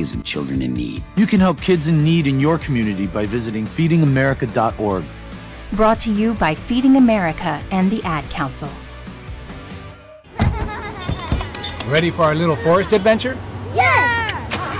families and children in need. You can help kids in need in your community by visiting feedingamerica.org. Brought to you by Feeding America and the Ad Council. Ready for our little forest adventure? Yes!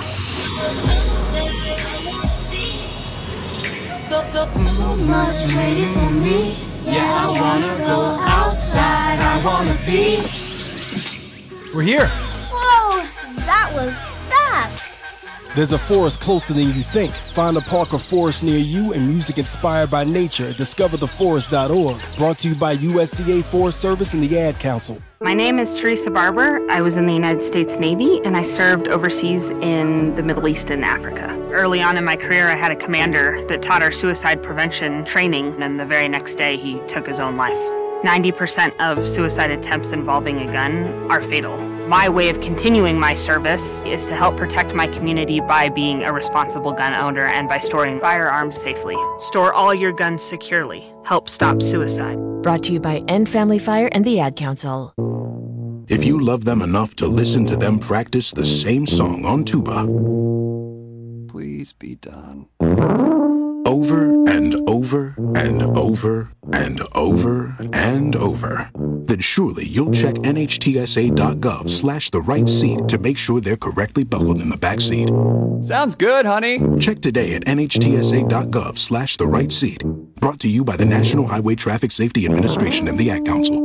So much waiting for me. Yeah, I wanna go outside. I wanna be. We're here. Whoa, that was fast. There's a forest closer than you think. Find a park or forest near you and music inspired by nature at discovertheforest.org. Brought to you by USDA Forest Service and the Ad Council. My name is Teresa Barber. I was in the United States Navy and I served overseas in the Middle East and Africa. Early on in my career, I had a commander that taught our suicide prevention training, and the very next day he took his own life. 90% of suicide attempts involving a gun are fatal. My way of continuing my service is to help protect my community by being a responsible gun owner and by storing firearms safely. Store all your guns securely. Help stop suicide. Brought to you by End Family Fire and the Ad Council. If you love them enough to listen to them practice the same song on tuba, please be done. Over and over and over and over and over, then surely you'll check nhtsa.gov/the right seat to make sure they're correctly buckled in the back seat. Sounds good, honey. Check today at nhtsa.gov/the right seat. Brought to you by the National Highway Traffic Safety Administration and the Ad Council.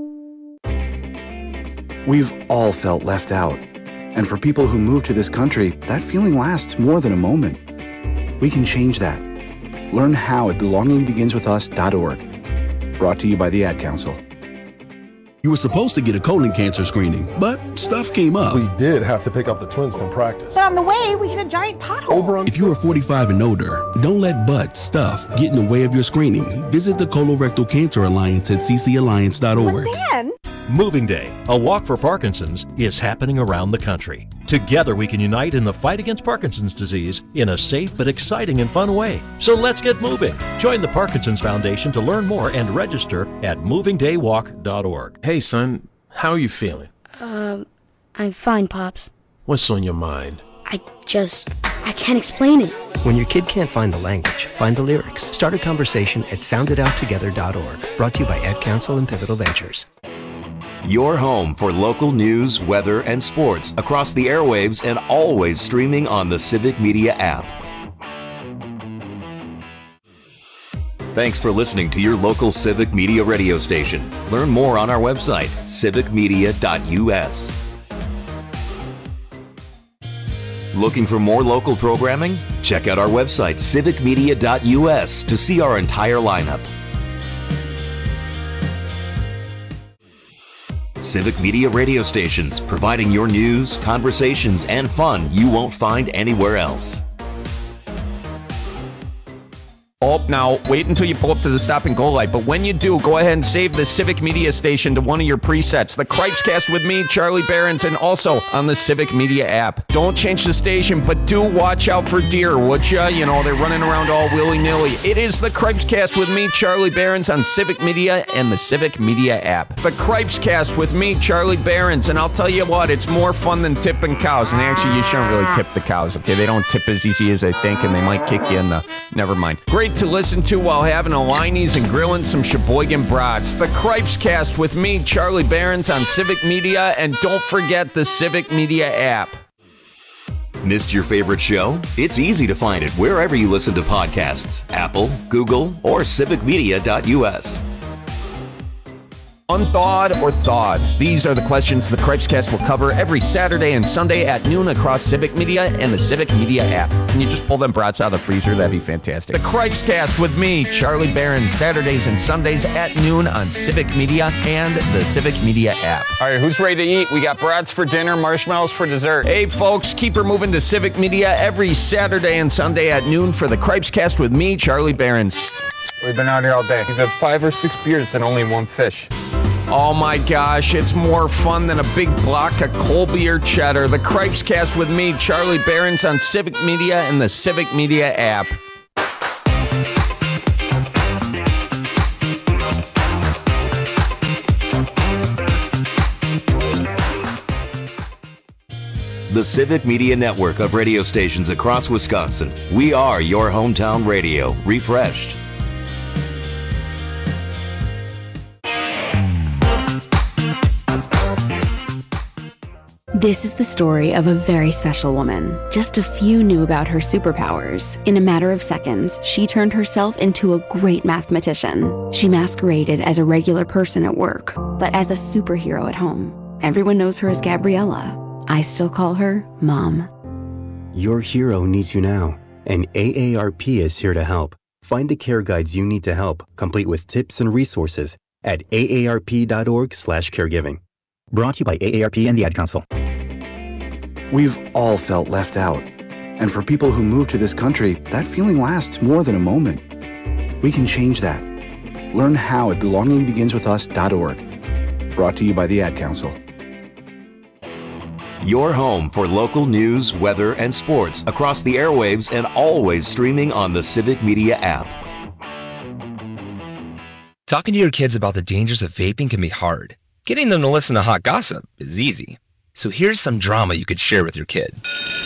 We've all felt left out. And for people who move to this country, that feeling lasts more than a moment. We can change that. Learn how at belongingbeginswithus.org. Brought to you by the Ad Council. You were supposed to get a colon cancer screening, but stuff came up. We did have to pick up the twins from practice. But on the way, we hit a giant pothole. If you are 45 and older, don't let stuff get in the way of your screening. Visit the Colorectal Cancer Alliance at ccalliance.org. But then... Moving Day, a walk for Parkinson's, is happening around the country. Together we can unite in the fight against Parkinson's disease in a safe but exciting and fun way. So let's get moving. Join the Parkinson's Foundation to learn more and register at movingdaywalk.org. Hey son, how are you feeling? I'm fine, Pops. What's on your mind? I can't explain it. When your kid can't find the language, find the lyrics. Start a conversation at soundedouttogether.org. Brought to you by Ad Council and Pivotal Ventures. Your home for local news, weather, and sports across the airwaves and always streaming on the Civic Media app. Thanks for listening to your local Civic Media radio station. Learn more on our website, civicmedia.us. Looking for more local programming? Check out our website, civicmedia.us, to see our entire lineup. Civic Media radio stations, providing your news, conversations, and fun you won't find anywhere else. Oh, now, wait until you pull up to the stop and go light. But when you do, go ahead and save the Civic Media station to one of your presets. The Cripescast with me, Charlie Behrens, and also on the Civic Media app. Don't change the station, but do watch out for deer, would ya? You know, they're running around all willy-nilly. It is the Cripescast with me, Charlie Behrens, on Civic Media and the Civic Media app. The Cripescast with me, Charlie Behrens, and I'll tell you what, it's more fun than tipping cows. And actually, you shouldn't really tip the cows, okay? They don't tip as easy as they think, and they might kick you in the... Never mind. Great to listen to while having a Liney's and grilling some Sheboygan brats. The Cripescast with me, Charlie Behrens, on Civic Media, and don't forget the Civic Media app. Missed your favorite show? It's easy to find it wherever you listen to podcasts. Apple, Google, or civicmedia.us. Unthawed or thawed? These are the questions the Cripescast will cover every Saturday and Sunday at noon across Civic Media and the Civic Media app. Can you just pull them brats out of the freezer? That'd be fantastic. The Cripescast with me, Charlie Behrens, Saturdays and Sundays at noon on Civic Media and the Civic Media app. All right, who's ready to eat? We got brats for dinner, marshmallows for dessert. Hey, folks, keep her moving to Civic Media every Saturday and Sunday at noon for the Cripescast with me, Charlie Behrens. We've been out here all day. We've had 5 or 6 beers and only 1 fish. Oh my gosh, it's more fun than a big block of Colby or cheddar. The Cripescast with me, Charlie Behrens, on Civic Media and the Civic Media app. the Civic Media network of radio stations across Wisconsin. We are your hometown radio, refreshed. This is the story of a very special woman. Just a few knew about her superpowers. In a matter of seconds, she turned herself into a great mathematician. She masqueraded as a regular person at work, but as a superhero at home. Everyone knows her as Gabriella. I still call her Mom. Your hero needs you now, and AARP is here to help. Find the care guides you need to help, complete with tips and resources at aarp.org/caregiving. Brought to you by AARP and the Ad Council. We've all felt left out. And for people who move to this country, that feeling lasts more than a moment. We can change that. Learn how at belongingbeginswithus.org. Brought to you by the Ad Council. Your home for local news, weather, and sports across the airwaves and always streaming on the Civic Media app. Talking to your kids about the dangers of vaping can be hard. Getting them to listen to hot gossip is easy. So here's some drama you could share with your kid.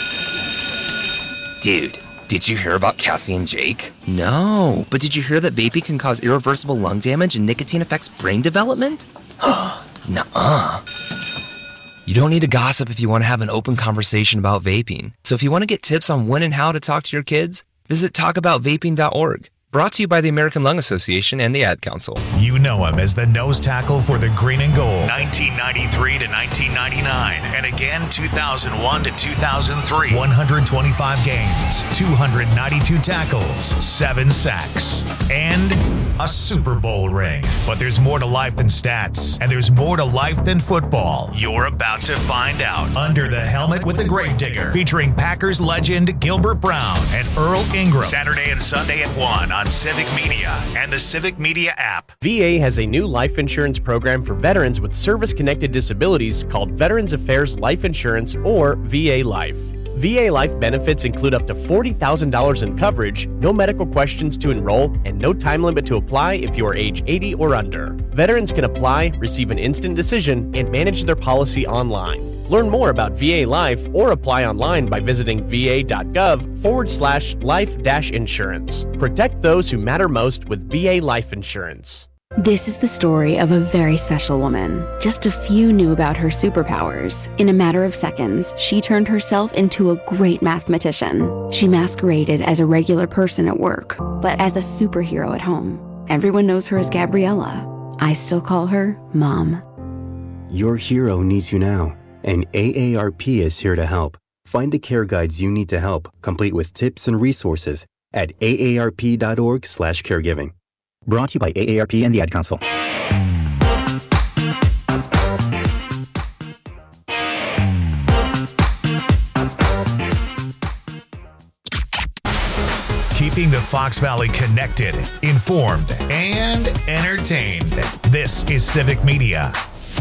Dude, did you hear about Cassie and Jake? No, but did you hear that vaping can cause irreversible lung damage and nicotine affects brain development? Nuh-uh. You don't need to gossip if you want to have an open conversation about vaping. So if you want to get tips on when and how to talk to your kids, visit talkaboutvaping.org. Brought to you by the American Lung Association and the Ad Council. You know him as the nose tackle for the Green and Gold, 1993 to 1999, and again 2001 to 2003. 125 games, 292 tackles, 7 sacks, and a Super Bowl ring. But there's more to life than stats, and there's more to life than football. You're about to find out. Under the Helmet with the Gravedigger, featuring Packers legend Gilbert Brown and Earl Ingram. Saturday and Sunday at 1 on Civic Media and the Civic Media app. VA has a new life insurance program for veterans with service-connected disabilities called Veterans Affairs Life Insurance, or VA Life. VA Life benefits include up to $40,000 in coverage, no medical questions to enroll, and no time limit to apply if you are age 80 or under. Veterans can apply, receive an instant decision, and manage their policy online. Learn more about VA Life or apply online by visiting va.gov/life-insurance. Protect those who matter most with VA Life Insurance. This is the story of a very special woman. Just a few knew about her superpowers. In a matter of seconds, she turned herself into a great mathematician. She masqueraded as a regular person at work, but as a superhero at home. Everyone knows her as Gabriella. I still call her Mom. Your hero needs you now, and AARP is here to help. Find the care guides you need to help, complete with tips and resources at aarp.org/caregiving. Brought to you by AARP and the Ad Council. Keeping the Fox Valley connected, informed, and entertained. This is Civic Media.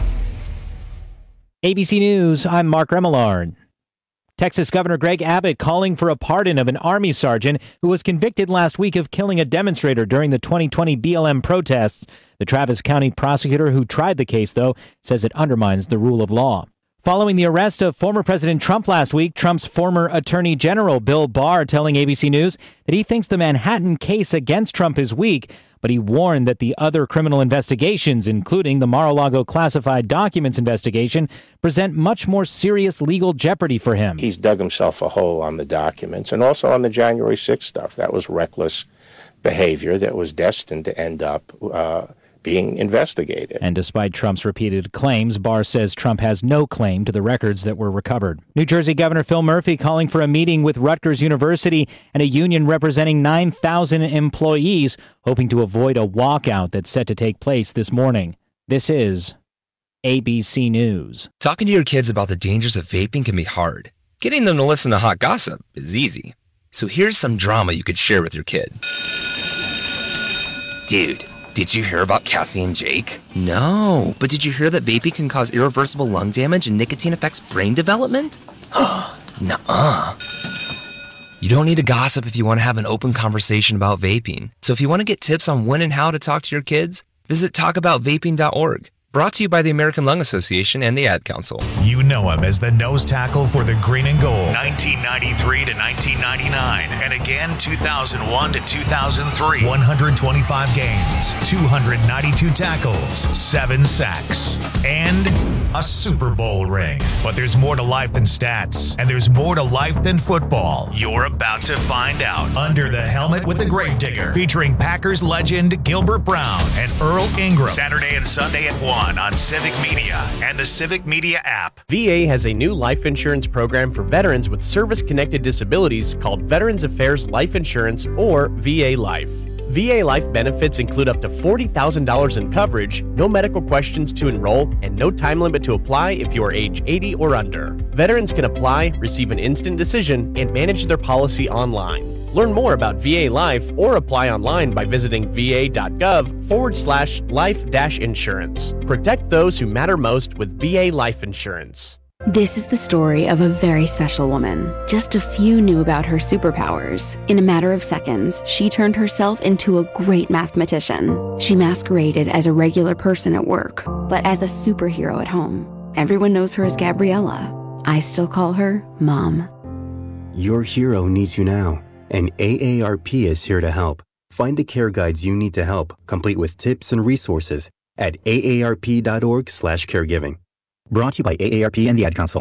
ABC News, I'm Mark Remillard. Texas Governor Greg Abbott calling for a pardon of an Army sergeant who was convicted last week of killing a demonstrator during the 2020 BLM protests. The Travis County prosecutor who tried the case, though, says it undermines the rule of law. Following the arrest of former President Trump last week, Trump's former Attorney General Bill Barr telling ABC News that he thinks the Manhattan case against Trump is weak, but he warned that the other criminal investigations, including the Mar-a-Lago classified documents investigation, present much more serious legal jeopardy for him. He's dug himself a hole on the documents and also on the January 6th stuff. That was reckless behavior that was destined to end up being investigated. And despite Trump's repeated claims, Barr says Trump has no claim to the records that were recovered. New Jersey Governor Phil Murphy calling for a meeting with Rutgers University and a union representing 9,000 employees, hoping to avoid a walkout that's set to take place this morning. This is ABC News. Talking to your kids about the dangers of vaping can be hard. Getting them to listen to hot gossip is easy. So here's some drama you could share with your kid. Dude, did you hear about Cassie and Jake? No, but did you hear that vaping can cause irreversible lung damage and nicotine affects brain development? Nuh-uh. You don't need to gossip if you want to have an open conversation about vaping. So if you want to get tips on when and how to talk to your kids, visit talkaboutvaping.org. Brought to you by the American Lung Association and the Ad Council. You know him as the nose tackle for the Green and Gold, 1993 to 1999, and again 2001 to 2003. 125 games, 292 tackles, 7 sacks, and a Super Bowl ring. But there's more to life than stats, and there's more to life than football. You're about to find out. Under the Helmet with the Gravedigger, featuring Packers legend Gilbert Brown and Earl Ingram. Saturday and Sunday at 1 on Civic Media and the Civic Media app. VA has a new life insurance program for veterans with service-connected disabilities called Veterans Affairs Life Insurance, or VA Life. VA Life benefits include up to $40,000 in coverage, no medical questions to enroll, and no time limit to apply if you are age 80 or under. Veterans can apply, receive an instant decision, and manage their policy online. Learn more about VA Life or apply online by visiting va.gov/life-insurance. Protect those who matter most with VA Life Insurance. This is the story of a very special woman. Just a few knew about her superpowers. In a matter of seconds, she turned herself into a great mathematician. She masqueraded as a regular person at work, but as a superhero at home. Everyone knows her as Gabriella. I still call her Mom. Your hero needs you now, and AARP is here to help. Find the care guides you need to help, complete with tips and resources at aarp.org/caregiving. Brought to you by AARP and the Ad Council.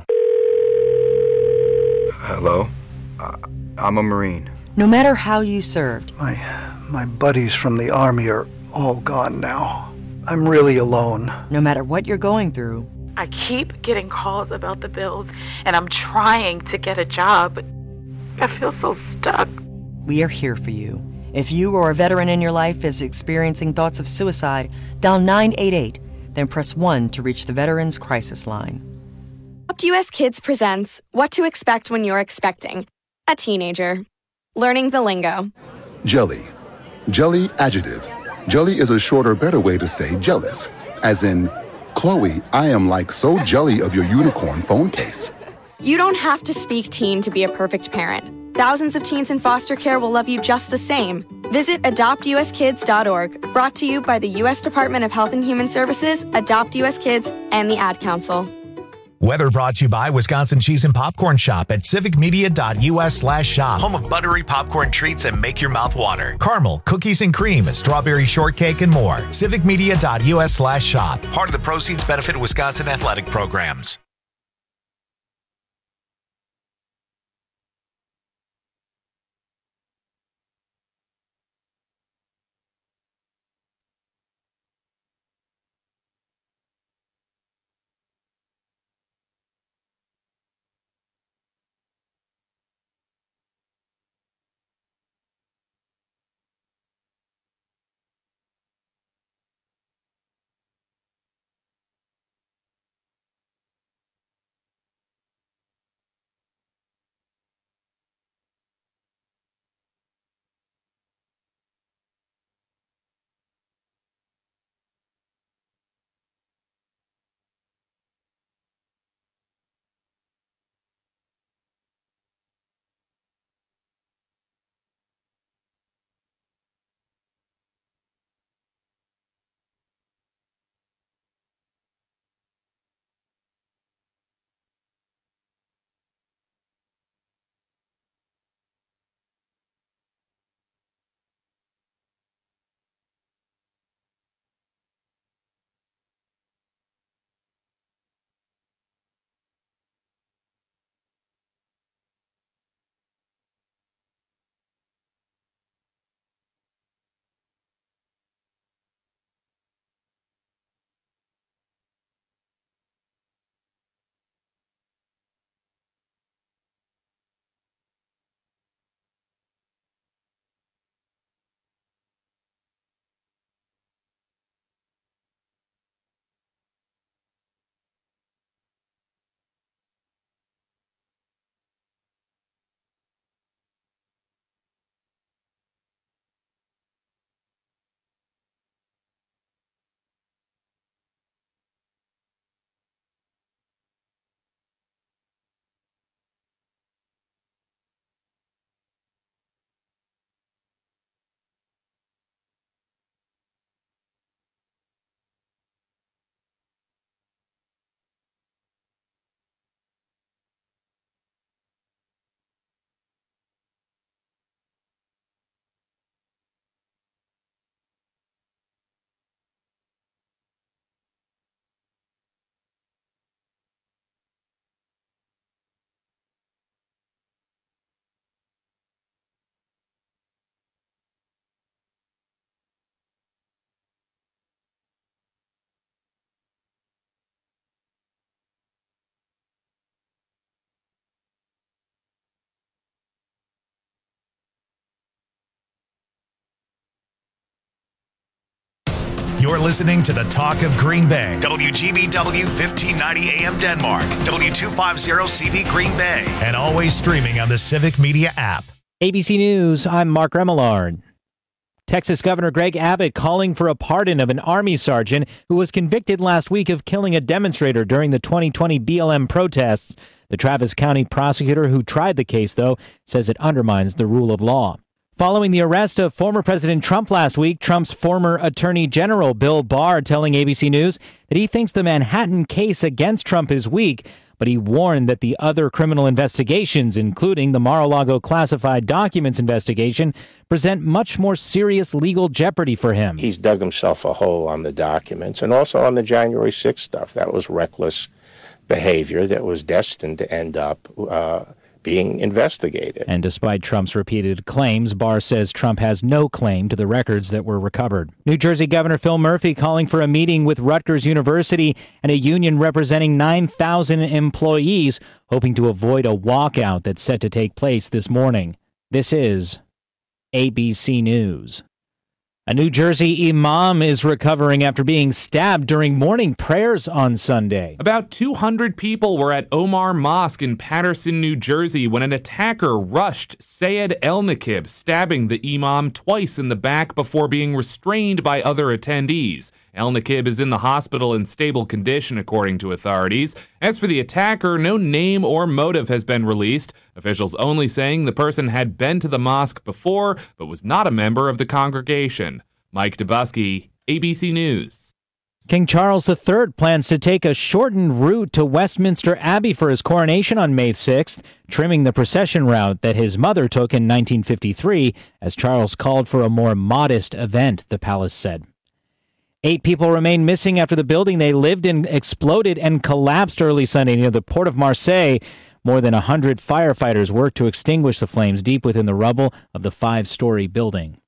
Hello? I'm a Marine. No matter how you served. My buddies from the Army are all gone now. I'm really alone. No matter what you're going through. I keep getting calls about the bills, and I'm trying to get a job, but I feel so stuck. We are here for you. If you or a veteran in your life is experiencing thoughts of suicide, dial 988. Then press 1 to reach the Veterans Crisis Line. Adopt US Kids presents What to Expect When You're Expecting a Teenager. Learning the lingo. Jelly. Jelly adjective. Jelly is a shorter, better way to say jealous. As in, Chloe, I am like so jelly of your unicorn phone case. You don't have to speak teen to be a perfect parent. Thousands of teens in foster care will love you just the same. Visit adoptuskids.org, brought to you by the U.S. Department of Health and Human Services, Adopt U.S. Kids, and the Ad Council. Weather brought to you by Wisconsin Cheese and Popcorn Shop at civicmedia.us/shop. Home of buttery popcorn treats and make your mouth water. Caramel, cookies and cream, strawberry shortcake, and more. civicmedia.us/shop. Part of the proceeds benefit Wisconsin athletic programs. You're listening to the Talk of Green Bay. WGBW 1590 AM Denmark. W250CV Green Bay. And always streaming on the Civic Media app. ABC News, I'm Mark Remillard. Texas Governor Greg Abbott calling for a pardon of an Army sergeant who was convicted last week of killing a demonstrator during the 2020 BLM protests. The Travis County prosecutor who tried the case, though, says it undermines the rule of law. Following the arrest of former President Trump last week, Trump's former Attorney General Bill Barr telling ABC News that he thinks the Manhattan case against Trump is weak, but he warned that the other criminal investigations, including the Mar-a-Lago classified documents investigation, present much more serious legal jeopardy for him. He's dug himself a hole on the documents and also on the January 6th stuff. That was reckless behavior that was destined to end up being investigated. And despite Trump's repeated claims, Barr says Trump has no claim to the records that were recovered. New Jersey Governor Phil Murphy calling for a meeting with Rutgers University and a union representing 9,000 employees, hoping to avoid a walkout that's set to take place this morning. This is ABC News. A New Jersey imam is recovering after being stabbed during morning prayers on Sunday. About 200 people were at Omar Mosque in Paterson, New Jersey, when an attacker rushed Sayed El-Nakib, stabbing the imam twice in the back before being restrained by other attendees. El-Nakib is in the hospital in stable condition, according to authorities. As for the attacker, no name or motive has been released, officials only saying the person had been to the mosque before, but was not a member of the congregation. Mike Dubusky, ABC News. King Charles III plans to take a shortened route to Westminster Abbey for his coronation on May 6th, trimming the procession route that his mother took in 1953, as Charles called for a more modest event, the palace said. 8 people remain missing after the building they lived in exploded and collapsed early Sunday near the port of Marseille. More than 100 firefighters worked to extinguish the flames deep within the rubble of the 5-story building.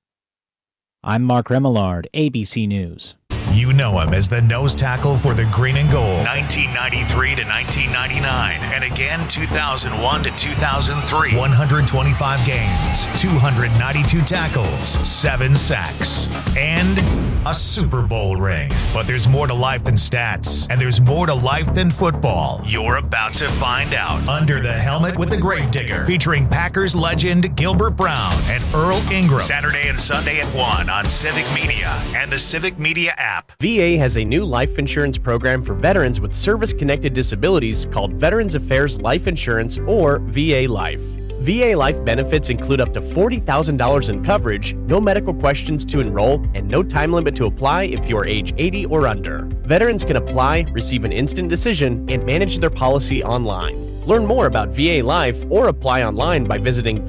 I'm Mark Remillard, ABC News. You know him as the nose tackle for the Green and Gold, 1993 to 1999, and again 2001 to 2003. 125 games, 292 tackles, 7 sacks, and a Super Bowl ring. But there's more to life than stats, and there's more to life than football. You're about to find out. Under the Helmet with the Gravedigger, featuring Packers legend Gilbert Brown and Earl Ingram. Saturday and Sunday at 1 on Civic Media and the Civic Media app. VA has a new life insurance program for veterans with service-connected disabilities called Veterans Affairs Life Insurance, or VA Life. VA Life benefits include up to $40,000 in coverage, no medical questions to enroll, and no time limit to apply if you are age 80 or under. Veterans can apply, receive an instant decision, and manage their policy online. Learn more about VA Life or apply online by visiting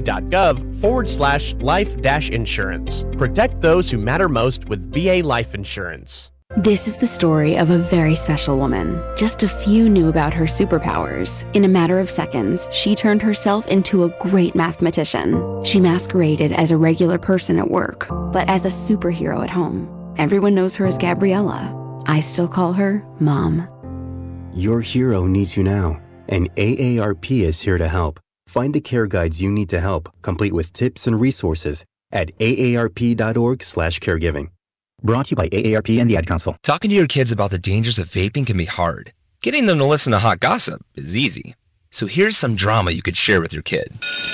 va.gov/life-insurance. Protect those who matter most with VA Life Insurance. This is the story of a very special woman. Just a few knew about her superpowers. In a matter of seconds, she turned herself into a great mathematician. She masqueraded as a regular person at work, but as a superhero at home. Everyone knows her as Gabriella. I still call her Mom. Your hero needs you now, and AARP is here to help. Find the care guides you need to help, complete with tips and resources at aarp.org/caregiving. Brought to you by AARP and the Ad Council. Talking to your kids about the dangers of vaping can be hard. Getting them to listen to hot gossip is easy. So here's some drama you could share with your kid.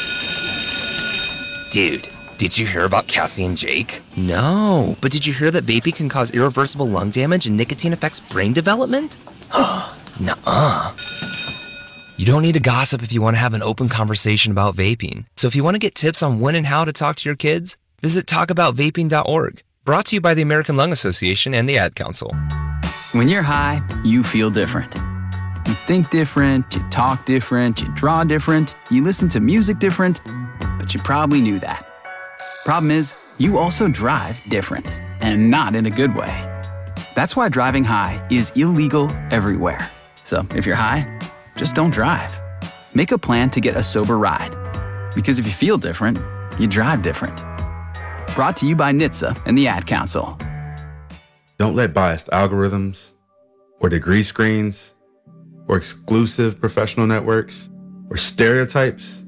Dude, did you hear about Cassie and Jake? No, but did you hear that vaping can cause irreversible lung damage and nicotine affects brain development? Nuh-uh. You don't need to gossip if you want to have an open conversation about vaping. So if you want to get tips on when and how to talk to your kids, visit talkaboutvaping.org. Brought to you by the American Lung Association and the Ad Council. When you're high, you feel different. You think different, you talk different, you draw different, you listen to music different, but you probably knew that. Problem is, you also drive different, and not in a good way. That's why driving high is illegal everywhere. So if you're high, just don't drive. Make a plan to get a sober ride. Because if you feel different, you drive different. Brought to you by NHTSA and the Ad Council. Don't let biased algorithms, or degree screens, or exclusive professional networks, or stereotypes.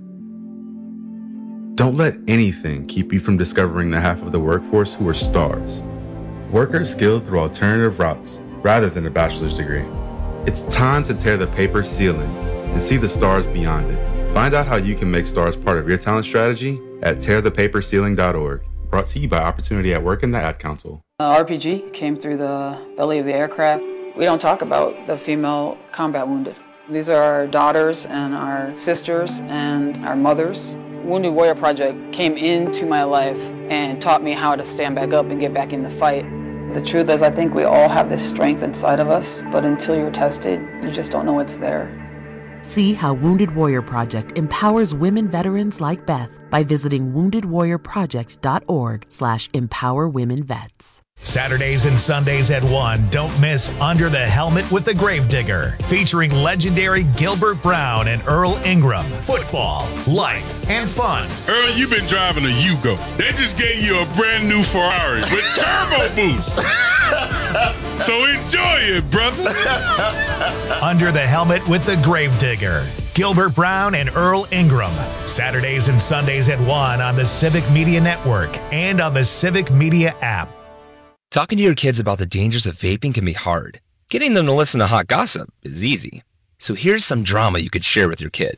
Don't let anything keep you from discovering the half of the workforce who are stars, Workers skilled through alternative routes rather than a bachelor's degree. It's time to tear the paper ceiling and see the stars beyond it. Find out how you can make stars part of your talent strategy at tearthepaperceiling.org. Brought to you by Opportunity at Work and the Ad Council. RPG came through the belly of the aircraft. We don't talk about the female combat wounded. These are our daughters and our sisters and our mothers. Wounded Warrior Project came into my life and taught me how to stand back up and get back in the fight. The truth is, I think we all have this strength inside of us, but until you're tested, you just don't know it's there. See how Wounded Warrior Project empowers women veterans like Beth by visiting woundedwarriorproject.org/empowerwomenvets. Saturdays and Sundays at 1, don't miss Under the Helmet with the Gravedigger, featuring legendary Gilbert Brown and Earl Ingram. Football, life, and fun. Earl, you've been driving a Yugo. They just gave you a brand new Ferrari with turbo boost. So enjoy it, brother. Under the Helmet with the Gravedigger. Gilbert Brown and Earl Ingram. Saturdays and Sundays at 1 on the Civic Media Network and on the Civic Media app. Talking to your kids about the dangers of vaping can be hard. Getting them to listen to hot gossip is easy. So here's some drama you could share with your kid.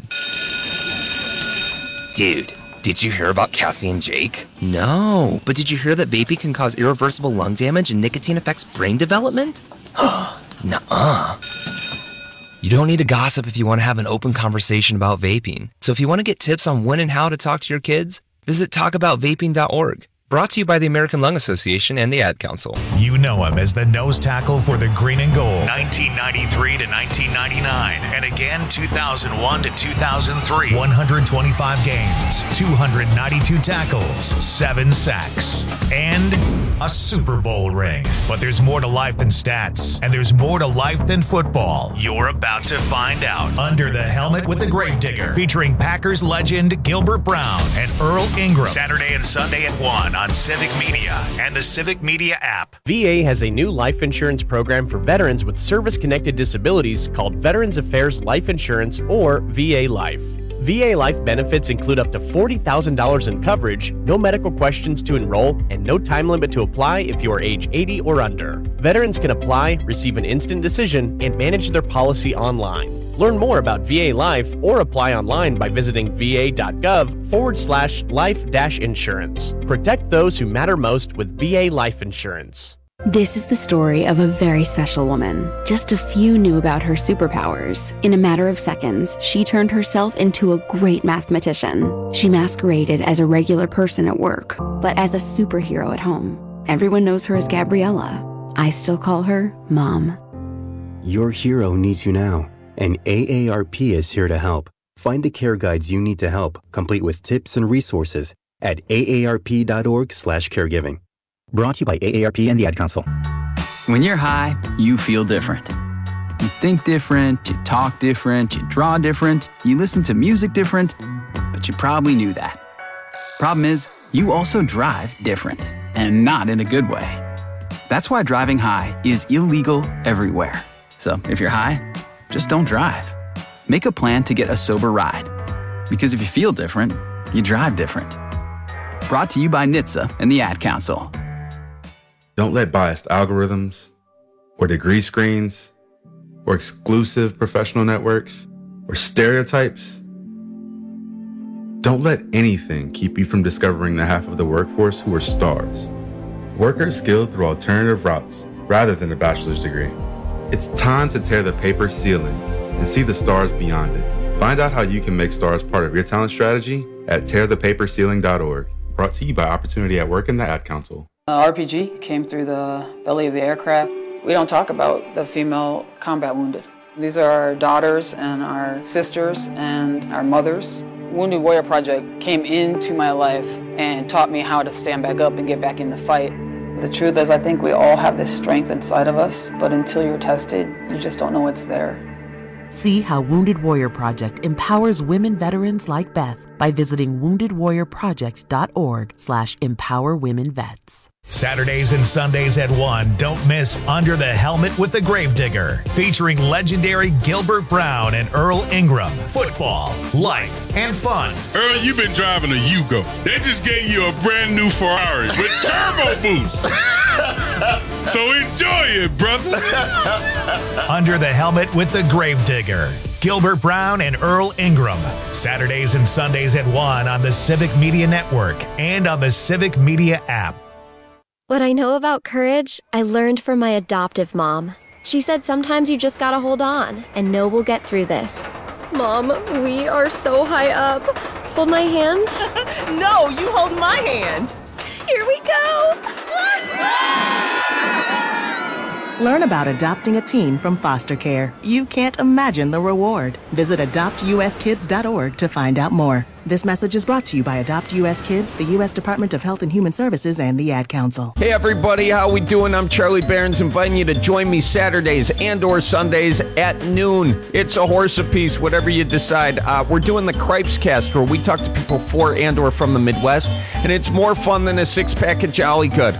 Dude, did you hear about Cassie and Jake? No, but did you hear that vaping can cause irreversible lung damage and nicotine affects brain development? Nuh-uh. You don't need to gossip if you want to have an open conversation about vaping. So if you want to get tips on when and how to talk to your kids, visit talkaboutvaping.org. Brought to you by the American Lung Association and the Ad Council. You know him as the nose tackle for the Green and Gold, 1993 to 1999, and again 2001 to 2003. 125 games, 292 tackles, 7 sacks, and a Super Bowl ring. But there's more to life than stats, and there's more to life than football. You're about to find out. Under the Helmet with the Gravedigger, featuring Packers legend Gilbert Brown and Earl Ingram. Saturday and Sunday at 1 on Civic Media and the Civic Media app. VA has a new life insurance program for veterans with service-connected disabilities called Veterans Affairs Life Insurance, or VA Life. VA Life benefits include up to $40,000 in coverage, no medical questions to enroll, and no time limit to apply if you are age 80 or under. Veterans can apply, receive an instant decision, and manage their policy online. Learn more about VA Life or apply online by visiting va.gov/life-insurance. Protect those who matter most with VA Life Insurance. This is the story of a very special woman. Just a few knew about her superpowers. In a matter of seconds, she turned herself into a great mathematician. She masqueraded as a regular person at work, but as a superhero at home. Everyone knows her as Gabriella. I still call her Mom. Your hero needs you now, and AARP is here to help. Find the care guides you need to help, complete with tips and resources at aarp.org/caregiving. Brought to you by AARP and the Ad Council. When you're high, you feel different. You think different, you talk different, you draw different, you listen to music different, but you probably knew that. Problem is, you also drive different, and not in a good way. That's why driving high is illegal everywhere. So if you're high, just don't drive. Make a plan to get a sober ride. Because if you feel different, you drive different. Brought to you by NHTSA and the Ad Council. Don't let biased algorithms or degree screens or exclusive professional networks or stereotypes. Don't let anything keep you from discovering the half of the workforce who are stars. Workers skilled through alternative routes rather than a bachelor's degree. It's time to tear the paper ceiling and see the stars beyond it. Find out how you can make stars part of your talent strategy at tearthepaperceiling.org. Brought to you by Opportunity at Work and the Ad Council. RPG came through the belly of the aircraft. We don't talk about the female combat wounded. These are our daughters and our sisters and our mothers. Wounded Warrior Project came into my life and taught me how to stand back up and get back in the fight. The truth is, I think we all have this strength inside of us, but until you're tested, you just don't know it's there. See how Wounded Warrior Project empowers women veterans like Beth by visiting woundedwarriorproject.org/empowerwomenvets. Saturdays and Sundays at 1, don't miss Under the Helmet with the Gravedigger, featuring legendary Gilbert Brown and Earl Ingram. Football, life, and fun. Earl, you've been driving a Yugo. They just gave you a brand new Ferrari with turbo boost. So enjoy it, brother. Under the Helmet with the Gravedigger. Gilbert Brown and Earl Ingram. Saturdays and Sundays at 1 on the Civic Media Network and on the Civic Media app. What I know about courage, I learned from my adoptive mom. She said sometimes you just gotta hold on and know we'll get through this. Mom, we are so high up. Hold my hand. No, you hold my hand. Here we go. Learn about adopting a teen from foster care. You can't imagine the reward. Visit adoptuskids.org to find out more. This message is brought to you by Adopt US Kids, the U.S. Department of Health and Human Services, and the Ad Council. Hey everybody, how we doing? I'm Charlie Behrens, inviting you to join me Saturdays and or Sundays at noon. It's a horse apiece, whatever you decide. We're doing the Cripes Cast, where we talk to people for and or from the Midwest, and it's more fun than a six-pack of Jolly Good.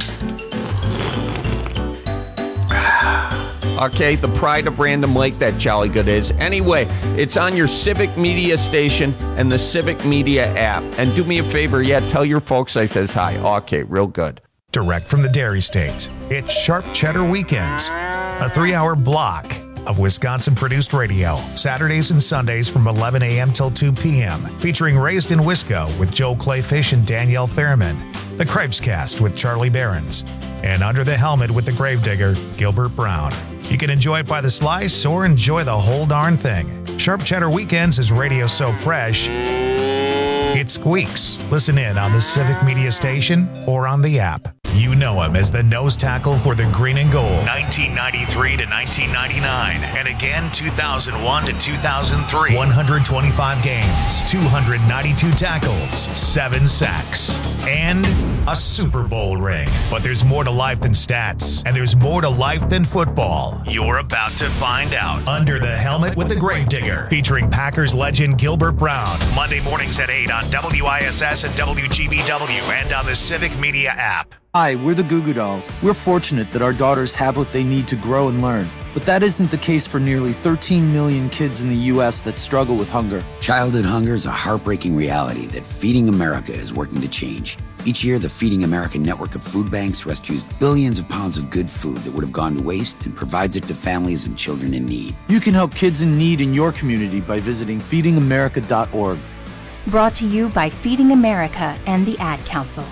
Okay, the pride of Random Lake, that Jolly Good is. Anyway, it's on your Civic Media station and the Civic Media app. And do me a favor, tell your folks I says hi. Okay, real good. Direct from the Dairy State, it's Sharp Cheddar Weekends, a 3-hour block of Wisconsin-produced radio, Saturdays and Sundays from 11 a.m. till 2 p.m., featuring Raised in Wisco with Joel Clayfish and Danielle Fairman, the Cripes Cast with Charlie Behrens, and Under the Helmet with the Gravedigger, Gilbert Brown. You can enjoy it by the slice or enjoy the whole darn thing. Sharp Cheddar Weekends is radio so fresh, it squeaks. Listen in on the Civic Media station or on the app. You know him as the nose tackle for the Green and Gold, 1993 to 1999, and again 2001 to 2003. 125 games, 292 tackles, 7 sacks, and a Super Bowl ring. But there's more to life than stats, and there's more to life than football. You're about to find out. Under the Helmet with the Gravedigger, featuring Packers legend Gilbert Brown. Monday mornings at 8 on WISS and WGBW and on the Civic Media app. Hi, we're the Goo Goo Dolls. We're fortunate that our daughters have what they need to grow and learn. But that isn't the case for nearly 13 million kids in the U.S. that struggle with hunger. Childhood hunger is a heartbreaking reality that Feeding America is working to change. Each year, the Feeding America network of food banks rescues billions of pounds of good food that would have gone to waste and provides it to families and children in need. You can help kids in need in your community by visiting feedingamerica.org. Brought to you by Feeding America and the Ad Council.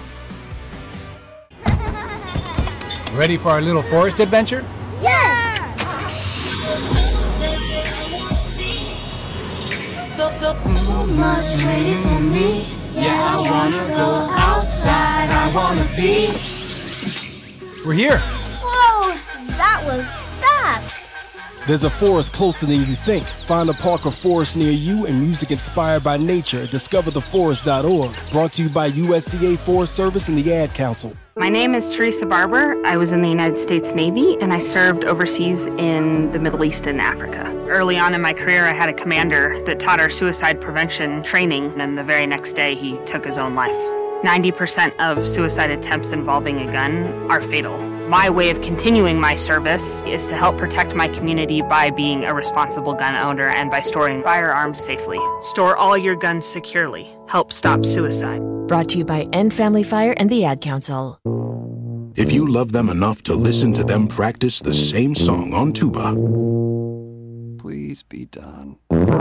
Ready for our little forest adventure? Yes! So much waiting for me. Yeah, I wanna go outside. I wanna be. We're here. Whoa, that was fast. There's a forest closer than you think. Find a park or forest near you and music inspired by nature. DiscoverTheForest.org. Brought to you by USDA Forest Service and the Ad Council. My name is Teresa Barber. I was in the United States Navy, and I served overseas in the Middle East and Africa. Early on in my career, I had a commander that taught our suicide prevention training, and the very next day, he took his own life. 90% of suicide attempts involving a gun are fatal. My way of continuing my service is to help protect my community by being a responsible gun owner and by storing firearms safely. Store all your guns securely. Help stop suicide. Brought to you by End Family Fire and the Ad Council. If you love them enough to listen to them practice the same song on tuba, please be done.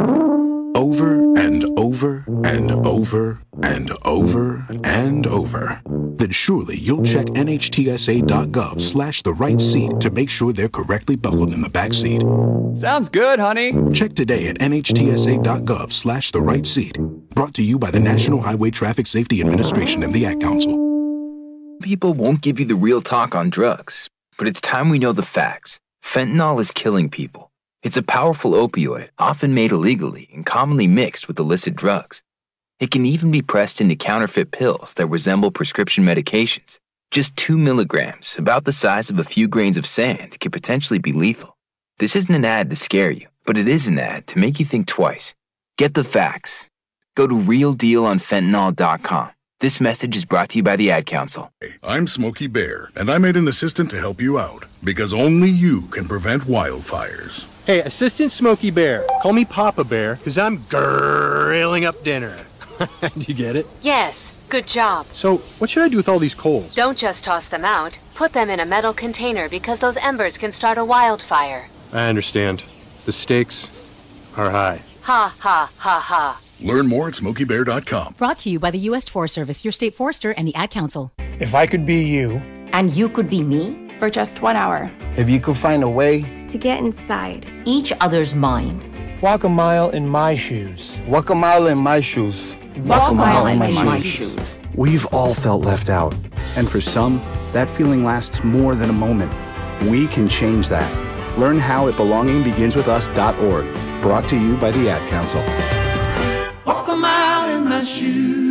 Over and over and over and over and over, then surely you'll check NHTSA.gov/the right seat to make sure they're correctly buckled in the back seat. Sounds good, honey. Check today at NHTSA.gov/the right seat. Brought to you by the National Highway Traffic Safety Administration and the Ad Council. People won't give you the real talk on drugs, but it's time we know the facts. Fentanyl is killing people. It's a powerful opioid, often made illegally and commonly mixed with illicit drugs. It can even be pressed into counterfeit pills that resemble prescription medications. Just 2 milligrams, about the size of a few grains of sand, can potentially be lethal. This isn't an ad to scare you, but it is an ad to make you think twice. Get the facts. Go to realdealonfentanyl.com. This message is brought to you by the Ad Council. I'm Smokey Bear, and I made an assistant to help you out, because only you can prevent wildfires. Hey, Assistant Smokey Bear, call me Papa Bear, because I'm grilling up dinner. Did you get it? Yes, good job. So, what should I do with all these coals? Don't just toss them out. Put them in a metal container because those embers can start a wildfire. I understand. The stakes are high. Ha, ha, ha, ha. Learn more at SmokeyBear.com. Brought to you by the U.S. Forest Service, your state forester, and the Ad Council. If I could be you. And you could be me? For just 1 hour. If you could find a way. To get inside each other's mind. Walk a mile in my shoes. Walk a mile in my shoes. Walk a mile in my shoes. We've all felt left out. And for some, that feeling lasts more than a moment. We can change that. Learn how at belongingbeginswithus.org. Brought to you by the Ad Council. Walk a mile in my shoes.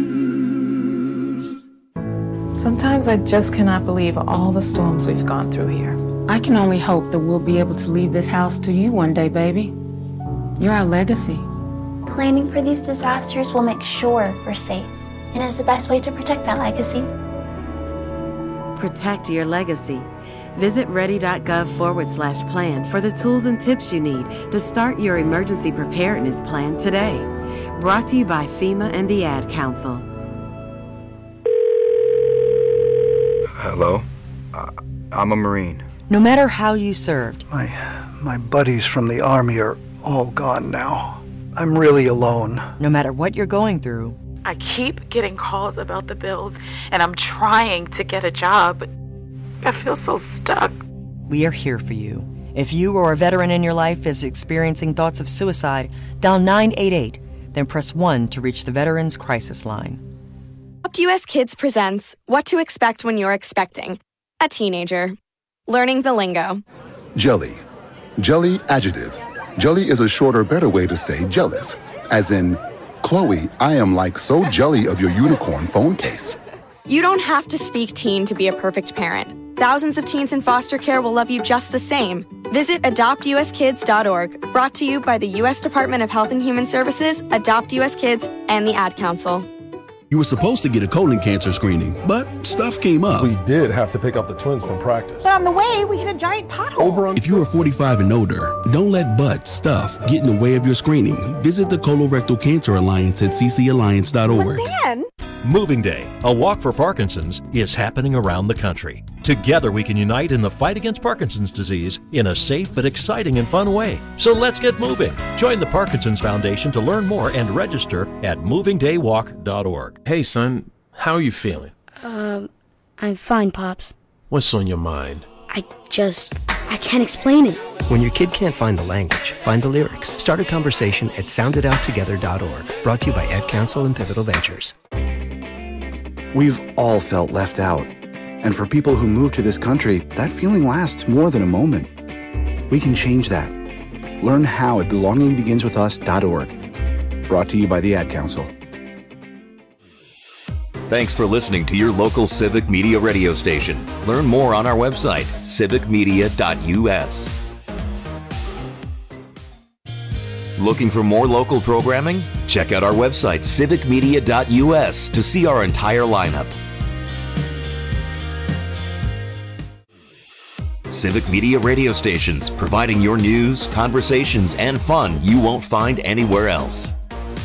Sometimes I just cannot believe all the storms we've gone through here. I can only hope that we'll be able to leave this house to you one day, baby. You're our legacy. Planning for these disasters will make sure we're safe, and is the best way to protect that legacy. Protect your legacy. Visit ready.gov/plan for the tools and tips you need to start your emergency preparedness plan today. Brought to you by FEMA and the Ad Council. Hello? I'm a Marine. No matter how you served. My buddies from the Army are all gone now. I'm really alone. No matter what you're going through. I keep getting calls about the bills, and I'm trying to get a job, but I feel so stuck. We are here for you. If you or a veteran in your life is experiencing thoughts of suicide, dial 988, then press 1 to reach the Veterans Crisis Line. Adopt US Kids presents What to Expect When You're Expecting a Teenager. Learning the lingo. Jelly. Jelly adjective. Jelly is a shorter, better way to say jealous. As in, Chloe, I am like so jelly of your unicorn phone case. You don't have to speak teen to be a perfect parent. Thousands of teens in foster care will love you just the same. Visit adoptuskids.org. Brought to you by the U.S. Department of Health and Human Services, Adopt US Kids, and the Ad Council. You were supposed to get a colon cancer screening, but stuff came up. We did have to pick up the twins from practice. But on the way, we hit a giant pothole. If you are 45 and older, don't let stuff get in the way of your screening. Visit the Colorectal Cancer Alliance at ccalliance.org. Man. Moving Day, a walk for Parkinson's, is happening around the country. Together we can unite in the fight against Parkinson's disease in a safe but exciting and fun way. So let's get moving. Join the Parkinson's Foundation to learn more and register at movingdaywalk.org. Hey, son, how are you feeling? I'm fine, Pops. What's on your mind? I can't explain it. When your kid can't find the language, find the lyrics. Start a conversation at sounditouttogether.org. Brought to you by Ad Council and Pivotal Ventures. We've all felt left out. And for people who move to this country, that feeling lasts more than a moment. We can change that. Learn how at belongingbeginswithus.org. Brought to you by the Ad Council. Thanks for listening to your local Civic Media radio station. Learn more on our website, civicmedia.us. Looking for more local programming? Check out our website, civicmedia.us, to see our entire lineup. Civic Media radio stations, providing your news, conversations, and fun you won't find anywhere else.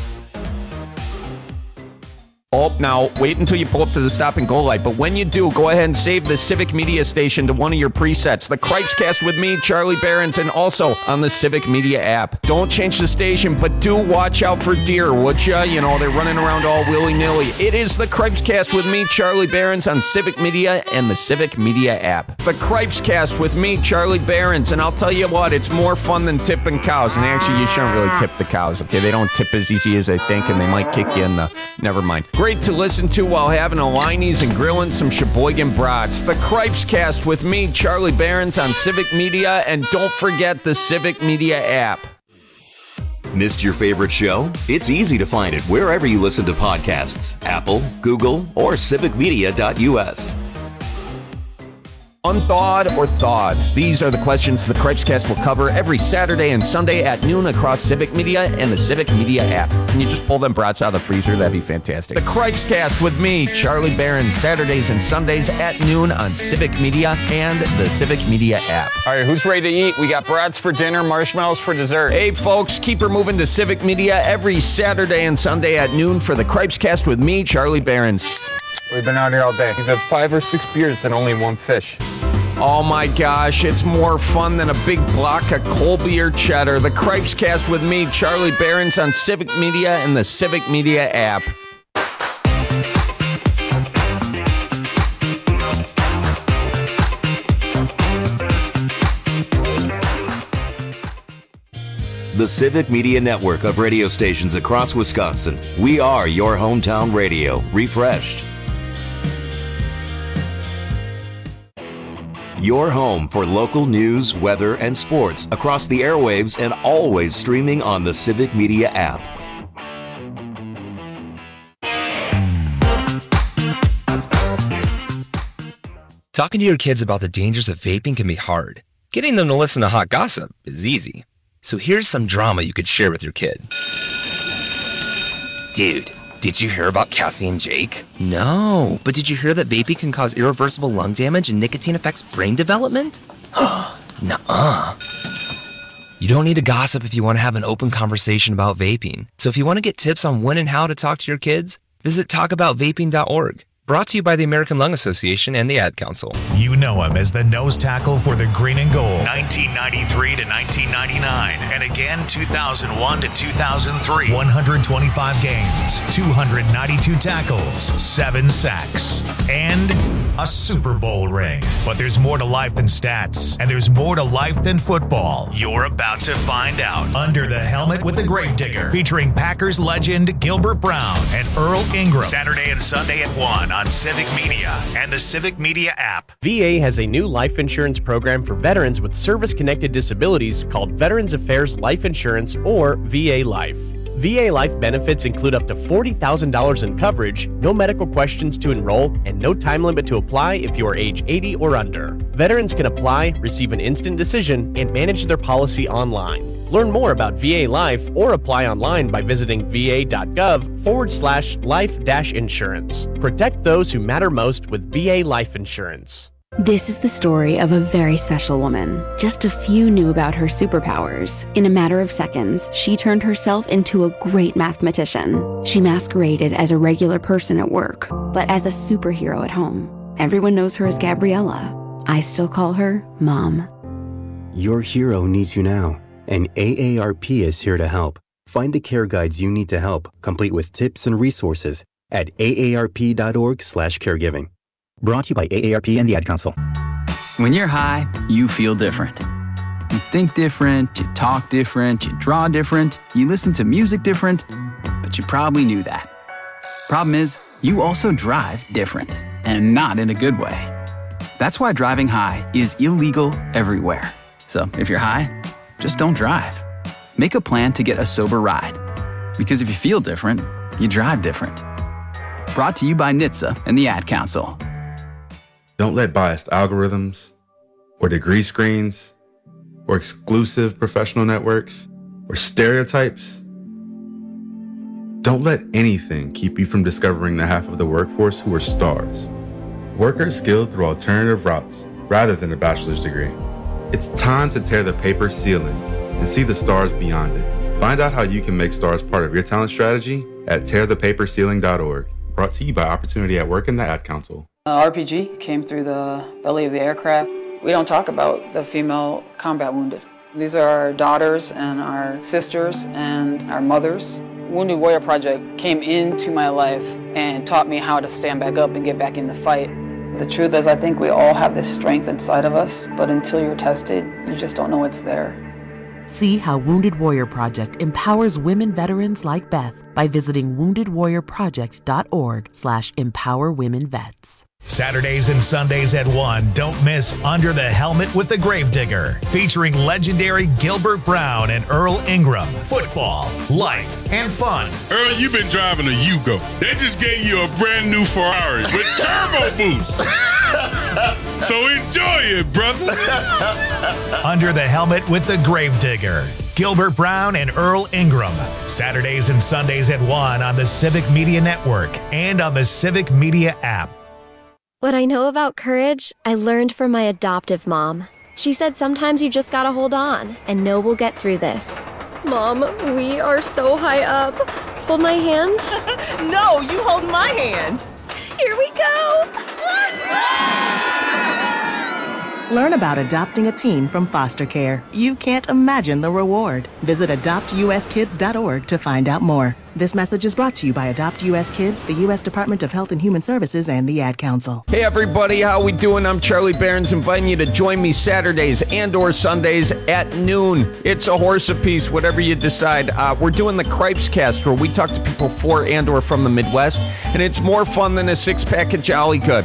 Oh, now, wait until you pull up to the stop and go light. But when you do, go ahead and save the Civic Media station to one of your presets. The Cripescast with me, Charlie Behrens, and also on the Civic Media app. Don't change the station, but do watch out for deer, would ya? You know, they're running around all willy-nilly. It is the Cripescast with me, Charlie Behrens, on Civic Media and the Civic Media app. The Cripescast with me, Charlie Behrens, and I'll tell you what, it's more fun than tipping cows. And actually, you shouldn't really tip the cows, okay? They don't tip as easy as they think, and they might kick you in the... Never mind. Great to listen to while having a Liney's and grilling some Sheboygan brats. The Cripescast with me, Charlie Behrens, on Civic Media, and don't forget the Civic Media app. Missed your favorite show? It's easy to find it wherever you listen to podcasts. Apple, Google, or civicmedia.us. Unthawed or thawed? These are the questions the Cripescast will cover every Saturday and Sunday at noon across Civic Media and the Civic Media app. Can you just pull them brats out of the freezer? That'd be fantastic. The Cripescast with me, Charlie Barron, Saturdays and Sundays at noon on Civic Media and the Civic Media app. All right, who's ready to eat? We got brats for dinner, marshmallows for dessert. Hey, folks, keep her moving to Civic Media every Saturday and Sunday at noon for the Cripescast with me, Charlie Barron. We've been out here all day. We've had 5 or 6 beers and only 1 fish. Oh my gosh, it's more fun than a big block of Colby or cheddar. The Cripescast with me, Charlie Barron's on Civic Media and the Civic Media app. The Civic Media network of radio stations across Wisconsin. We are your hometown radio, refreshed. Your home for local news, weather, and sports across the airwaves and always streaming on the Civic Media app. Talking to your kids about the dangers of vaping can be hard. Getting them to listen to hot gossip is easy. So here's some drama you could share with your kid. Dude, did you hear about Cassie and Jake? No, but did you hear that vaping can cause irreversible lung damage and nicotine affects brain development? Nuh-uh. You don't need to gossip if you want to have an open conversation about vaping. So if you want to get tips on when and how to talk to your kids, visit talkaboutvaping.org. Brought to you by the American Lung Association and the Ad Council. You know him as the nose tackle for the Green and Gold, 1993 to 1999, and again 2001 to 2003. 125 games, 292 tackles, 7 sacks, and a Super Bowl ring. But there's more to life than stats, and there's more to life than football. You're about to find out. Under the Helmet with the Gravedigger, featuring Packers legend Gilbert Brown and Earl Ingram. Saturday and Sunday at 1 on Civic Media and the Civic Media app. VA has a new life insurance program for veterans with service-connected disabilities called Veterans Affairs Life Insurance, or VA Life. VA Life benefits include up to $40,000 in coverage, no medical questions to enroll, and no time limit to apply if you are age 80 or under. Veterans can apply, receive an instant decision, and manage their policy online. Learn more about VA Life or apply online by visiting va.gov/life-insurance. Protect those who matter most with VA Life Insurance. This is the story of a very special woman. Just a few knew about her superpowers. In a matter of seconds, she turned herself into a great mathematician. She masqueraded as a regular person at work, but as a superhero at home. Everyone knows her as Gabriella. I still call her Mom. Your hero needs you now, and AARP is here to help. Find the care guides you need to help, complete with tips and resources at aarp.org/caregiving. Brought to you by AARP and the Ad Council. When you're high, you feel different. You think different, you talk different, you draw different, you listen to music different, but you probably knew that. Problem is, you also drive different, and not in a good way. That's why driving high is illegal everywhere. So if you're high, just don't drive. Make a plan to get a sober ride. Because if you feel different, you drive different. Brought to you by NHTSA and the Ad Council. Don't let biased algorithms, or degree screens, or exclusive professional networks, or stereotypes. Don't let anything keep you from discovering the half of the workforce who are stars. Workers skilled through alternative routes rather than a bachelor's degree. It's time to tear the paper ceiling and see the stars beyond it. Find out how you can make stars part of your talent strategy at tearthepaperceiling.org. Brought to you by Opportunity at Work and the Ad Council. RPG came through the belly of the aircraft. We don't talk about the female combat wounded. These are our daughters and our sisters and our mothers. Wounded Warrior Project came into my life and taught me how to stand back up and get back in the fight. The truth is, I think we all have this strength inside of us, but until you're tested, you just don't know it's there. See how Wounded Warrior Project empowers women veterans like Beth by visiting woundedwarriorproject.org/empowerwomenvets. Saturdays and Sundays at 1, don't miss Under the Helmet with the Gravedigger, featuring legendary Gilbert Brown and Earl Ingram. Football, life, and fun. Earl, you've been driving a Yugo. They just gave you a brand new Ferrari with turbo boost. So enjoy it, brother. Under the Helmet with the Gravedigger. Gilbert Brown and Earl Ingram. Saturdays and Sundays at 1 on the Civic Media Network and on the Civic Media app. What I know about courage, I learned from my adoptive mom. She said sometimes you just gotta hold on and know we'll get through this. Mom, we are so high up. Hold my hand. No, you hold my hand. Here we go. Learn about adopting a teen from foster care. You can't imagine the reward. Visit adoptuskids.org to find out more. This message is brought to you by Adopt US Kids, the U.S. Department of Health and Human Services, and the Ad Council. Hey everybody, how we doing? I'm Charlie Behrens, inviting you to join me Saturdays and or Sundays at noon. It's a horse apiece, whatever you decide. We're doing the Cripes Cast, where we talk to people for and or from the Midwest, and it's more fun than a six-pack of Jolly Good.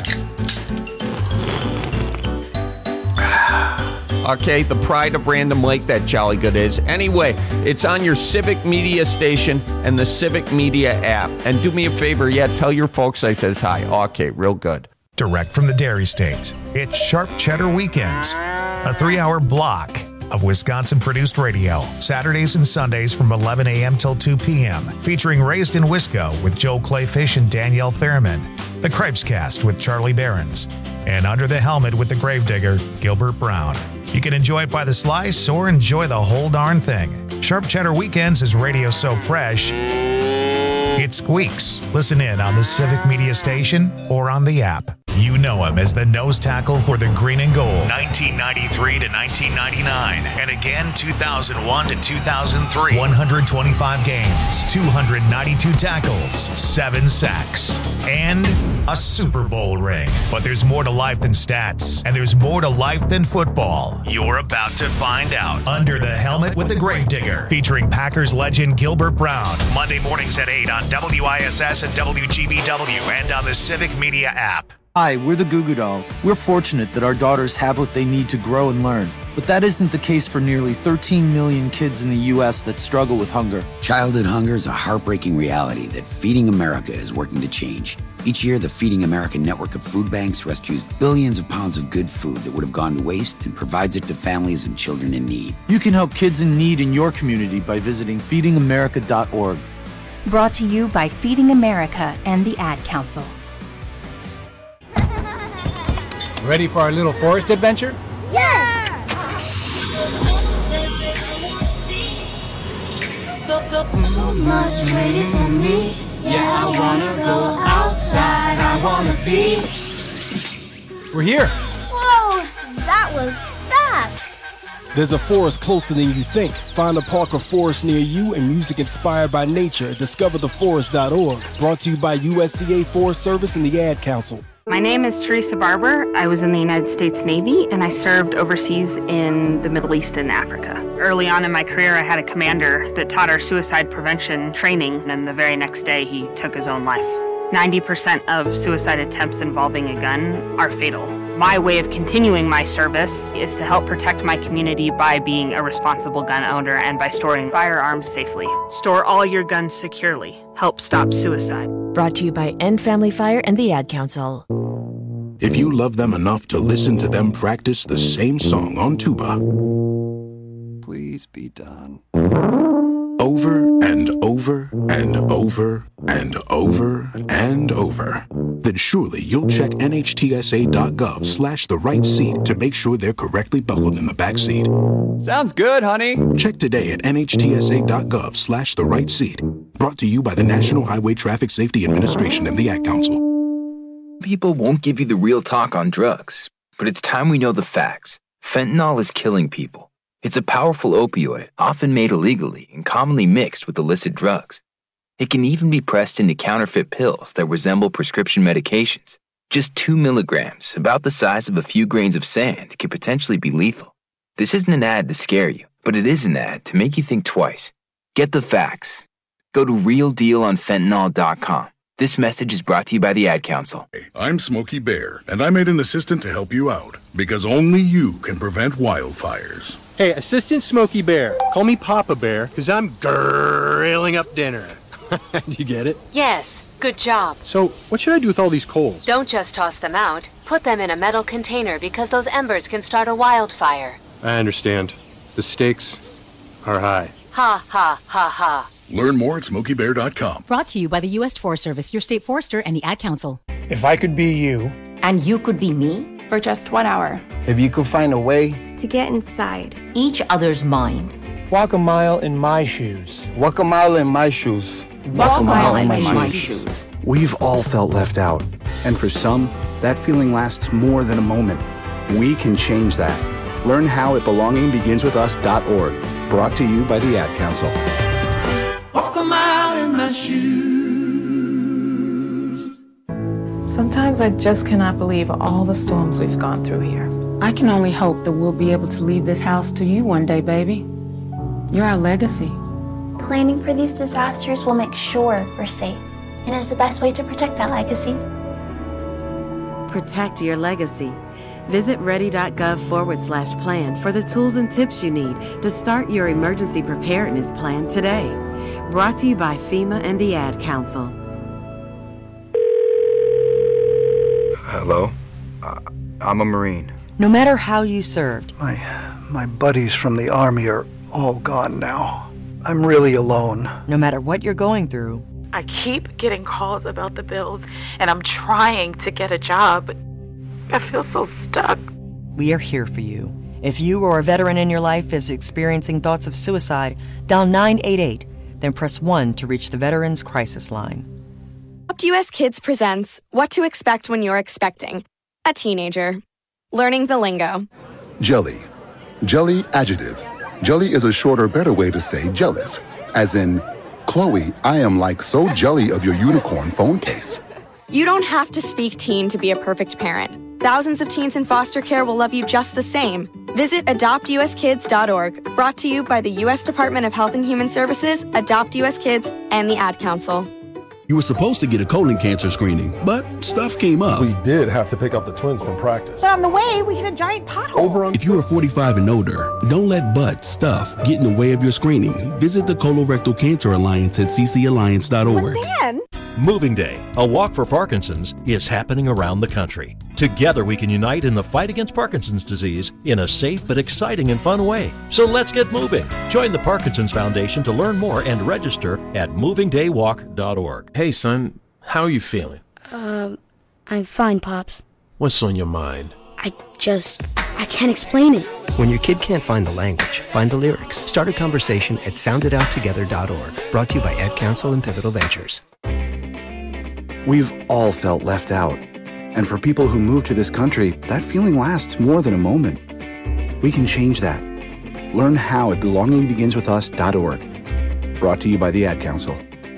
Okay, the pride of Random Lake, that Jolly Good is. Anyway, it's on your Civic Media station and the Civic Media app. And do me a favor, tell your folks I says hi. Okay, real good. Direct from the Dairy State, it's Sharp Cheddar Weekends, a 3-hour block of Wisconsin-produced radio, Saturdays and Sundays from 11 a.m. till 2 p.m., featuring Raised in Wisco with Joel Clayfish and Danielle Fairman, the Cripes Cast with Charlie Behrens, and Under the Helmet with the Gravedigger, Gilbert Brown. You can enjoy it by the slice or enjoy the whole darn thing. Sharp Cheddar Weekends is radio so fresh, it squeaks. Listen in on the Civic Media station or on the app. You know him as the nose tackle for the Green and Gold, 1993 to 1999, and again 2001 to 2003. 125 games, 292 tackles, 7 sacks, and a Super Bowl ring. But there's more to life than stats, and there's more to life than football. You're about to find out. Under the Helmet with the Gravedigger, featuring Packers legend Gilbert Brown. Monday mornings at 8 on WISS and WGBW and on the Civic Media app. Hi, we're the Goo Goo Dolls. We're fortunate that our daughters have what they need to grow and learn. But that isn't the case for nearly 13 million kids in the U.S. that struggle with hunger. Childhood hunger is a heartbreaking reality that Feeding America is working to change. Each year, the Feeding America network of food banks rescues billions of pounds of good food that would have gone to waste and provides it to families and children in need. You can help kids in need in your community by visiting feedingamerica.org. Brought to you by Feeding America and the Ad Council. Ready for our little forest adventure? Yes! So much waiting for me. Yeah, I wanna go outside. I wanna be. We're here. Whoa, that was fast. There's a forest closer than you think. Find a park or forest near you and music inspired by nature at discovertheforest.org. Brought to you by USDA Forest Service and the Ad Council. My name is Teresa Barber. I was in the United States Navy, and I served overseas in the Middle East and Africa. Early on in my career, I had a commander that taught our suicide prevention training, and the very next day, he took his own life. 90% of suicide attempts involving a gun are fatal. My way of continuing my service is to help protect my community by being a responsible gun owner and by storing firearms safely. Store all your guns securely. Help stop suicide. Brought to you by End Family Fire and the Ad Council. If you love them enough to listen to them practice the same song on tuba, please be done. Over and over and over and over and over, then surely you'll check NHTSA.gov/the right seat to make sure they're correctly buckled in the back seat. Sounds good, honey. Check today at NHTSA.gov/the right seat. Brought to you by the National Highway Traffic Safety Administration and the Ad Council. People won't give you the real talk on drugs, but it's time we know the facts. Fentanyl is killing people. It's a powerful opioid, often made illegally and commonly mixed with illicit drugs. It can even be pressed into counterfeit pills that resemble prescription medications. Just 2 milligrams, about the size of a few grains of sand, could potentially be lethal. This isn't an ad to scare you, but it is an ad to make you think twice. Get the facts. Go to realdealonfentanyl.com. This message is brought to you by the Ad Council. I'm Smokey Bear, and I made an assistant to help you out, because only you can prevent wildfires. Hey, Assistant Smokey Bear. Call me Papa Bear, because I'm grilling up dinner. Did you get it? Yes, good job. So, what should I do with all these coals? Don't just toss them out. Put them in a metal container because those embers can start a wildfire. I understand. The stakes are high. Ha, ha, ha, ha. Learn more at SmokeyBear.com. Brought to you by the U.S. Forest Service, your state forester, and the Ad Council. If I could be you. And you could be me? For just 1 hour. If you could find a way to get inside each other's mind. Walk a mile in my shoes. Walk a mile in my shoes. Walk a mile in my shoes. We've all felt left out. And for some, that feeling lasts more than a moment. We can change that. Learn how at belongingbeginswithus.org. Brought to you by the Ad Council. Walk a mile in my shoes. Sometimes I just cannot believe all the storms we've gone through here. I can only hope that we'll be able to leave this house to you one day, baby. You're our legacy. Planning for these disasters will make sure we're safe, and is the best way to protect that legacy. Protect your legacy. Visit ready.gov/plan for the tools and tips you need to start your emergency preparedness plan today. Brought to you by FEMA and the Ad Council. Hello? I'm a Marine. No matter how you served. My buddies from the Army are all gone now. I'm really alone. No matter what you're going through. I keep getting calls about the bills, and I'm trying to get a job, but I feel so stuck. We are here for you. If you or a veteran in your life is experiencing thoughts of suicide, dial 988, then press 1 to reach the Veterans Crisis Line. Adopt US Kids presents What to Expect When You're Expecting a Teenager. Learning the lingo. Jelly. Jelly adjective. Jelly is a shorter, better way to say jealous. As in, Chloe, I am like so jelly of your unicorn phone case. You don't have to speak teen to be a perfect parent. Thousands of teens in foster care will love you just the same. Visit adoptuskids.org. Brought to you by the U.S. Department of Health and Human Services, Adopt U.S. Kids, and the Ad Council. You were supposed to get a colon cancer screening, but stuff came up. We did have to pick up the twins from practice. But on the way, we hit a giant pothole. If you are 45 and older, don't let butt stuff get in the way of your screening. Visit the Colorectal Cancer Alliance at ccalliance.org. But then, Moving Day, a walk for Parkinson's, is happening around the country. Together we can unite in the fight against Parkinson's disease in a safe but exciting and fun way. So let's get moving. Join the Parkinson's Foundation to learn more and register at movingdaywalk.org. Hey son, how are you feeling? I'm fine, Pops. What's on your mind? I can't explain it. When your kid can't find the language, find the lyrics. Start a conversation at soundedouttogether.org. Brought to you by Ad Council and Pivotal Ventures. We've all felt left out. And for people who move to this country, that feeling lasts more than a moment. We can change that. Learn how at belongingbeginswithus.org. Brought to you by the Ad Council.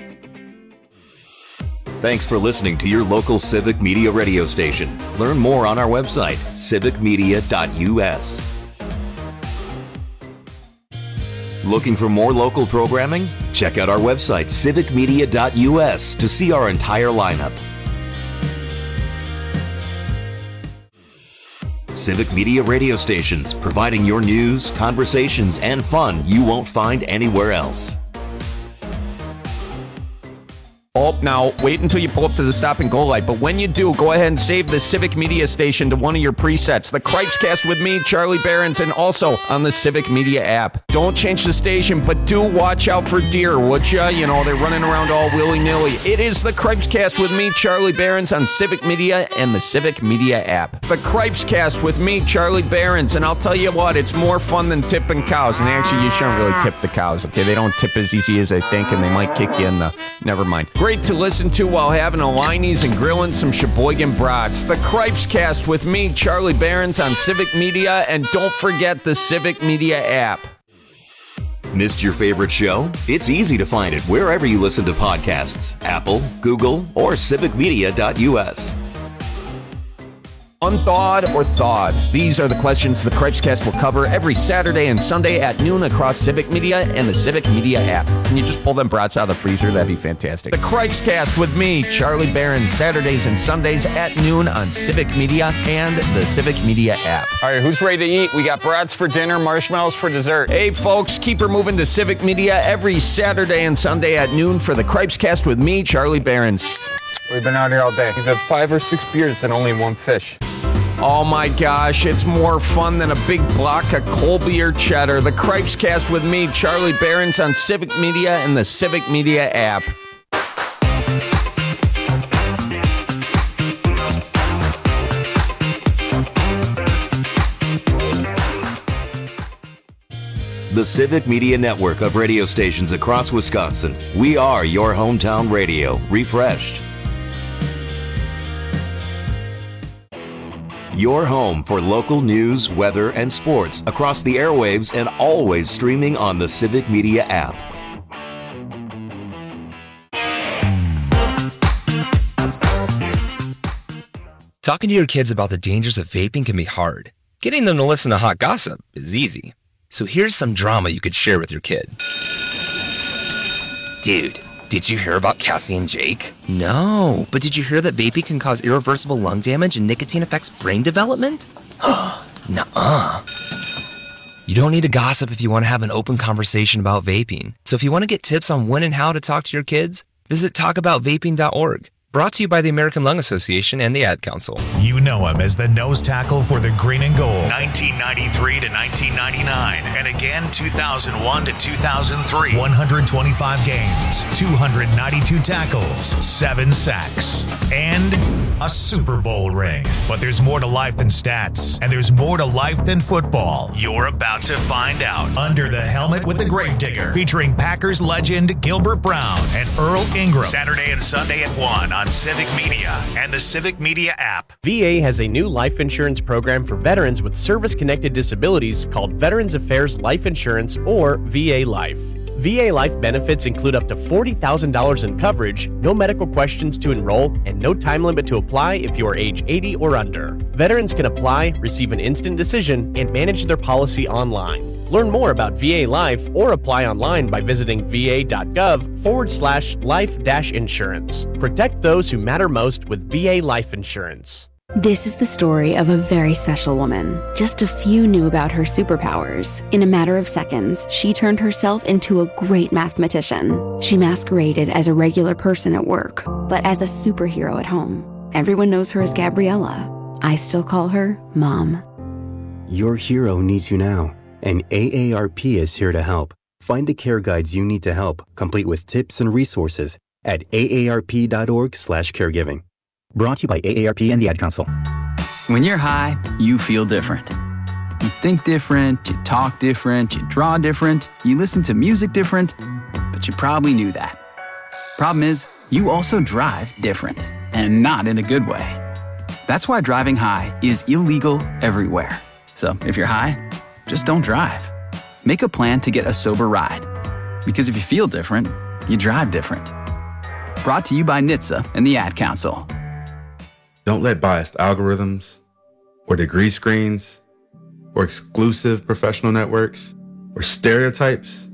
Thanks for listening to your local Civic Media radio station. Learn more on our website, civicmedia.us. Looking for more local programming? Check out our website, civicmedia.us, to see our entire lineup. Civic Media radio stations, providing your news, conversations, and fun you won't find anywhere else. Oh, now, wait until you pull up to the stop and go light. But when you do, go ahead and save the Civic Media station to one of your presets. The Cripescast with me, Charlie Behrens, and also on the Civic Media app. Don't change the station, but do watch out for deer, would ya? You know, they're running around all willy-nilly. It is the Cripescast with me, Charlie Behrens, on Civic Media and the Civic Media app. The Cripescast with me, Charlie Behrens, and I'll tell you what, it's more fun than tipping cows. And actually, you shouldn't really tip the cows, okay? They don't tip as easy as they think, and they might kick you in the... Never mind. Great to listen to while having a Liney's and grilling some Sheboygan brats. The Cripescast with me, Charlie Behrens, on Civic Media, and don't forget the Civic Media app. Missed your favorite show? It's easy to find it wherever you listen to podcasts. Apple, Google, or civicmedia.us. Unthawed or thawed? These are the questions the Cripescast will cover every Saturday and Sunday at noon across Civic Media and the Civic Media app. Can you just pull them brats out of the freezer? That'd be fantastic. The Cripescast with me, Charlie Barron, Saturdays and Sundays at noon on Civic Media and the Civic Media app. All right, who's ready to eat? We got brats for dinner, marshmallows for dessert. Hey, folks, keep her moving to Civic Media every Saturday and Sunday at noon for the Cripescast with me, Charlie Barron. We've been out here all day. We've had 5 or 6 beers and only 1 fish. Oh my gosh, it's more fun than a big block of Colby or cheddar. The Cripescast with me, Charlie Barron's on Civic Media and the Civic Media app. The Civic Media network of radio stations across Wisconsin. We are your hometown radio, refreshed. Your home for local news, weather, and sports across the airwaves and always streaming on the Civic Media app. Talking to your kids about the dangers of vaping can be hard. Getting them to listen to hot gossip is easy. So here's some drama you could share with your kid. Dude, did you hear about Cassie and Jake? No, but did you hear that vaping can cause irreversible lung damage and nicotine affects brain development? Nuh-uh. You don't need to gossip if you want to have an open conversation about vaping. So if you want to get tips on when and how to talk to your kids, visit talkaboutvaping.org. Brought to you by the American Lung Association and the Ad Council. You know him as the nose tackle for the Green and Gold, 1993 to 1999, and again 2001 to 2003. 125 games, 292 tackles, 7 sacks, and a Super Bowl ring. But there's more to life than stats, and there's more to life than football. You're about to find out. Under the Helmet with the Gravedigger, featuring Packers legend Gilbert Brown and Earl Ingram. Saturday and Sunday at 1 on Civic Media and the Civic Media app. VA has a new life insurance program for veterans with service-connected disabilities called Veterans Affairs Life Insurance, or VA Life. VA Life benefits include up to $40,000 in coverage, no medical questions to enroll, and no time limit to apply if you are age 80 or under. Veterans can apply, receive an instant decision, and manage their policy online. Learn more about VA Life or apply online by visiting va.gov/life-insurance. Protect those who matter most with VA Life Insurance. This is the story of a very special woman. Just a few knew about her superpowers. In a matter of seconds, she turned herself into a great mathematician. She masqueraded as a regular person at work, but as a superhero at home. Everyone knows her as Gabriella. I still call her Mom. Your hero needs you now, and AARP is here to help. Find the care guides you need to help, complete with tips and resources at aarp.org/caregiving. Brought to you by AARP and the Ad Council. When you're high, you feel different. You think different, you talk different, you draw different, you listen to music different, but you probably knew that. Problem is, you also drive different, and not in a good way. That's why driving high is illegal everywhere. So if you're high, just don't drive. Make a plan to get a sober ride. Because if you feel different, you drive different. Brought to you by NHTSA and the Ad Council. Don't let biased algorithms, or degree screens, or exclusive professional networks, or stereotypes.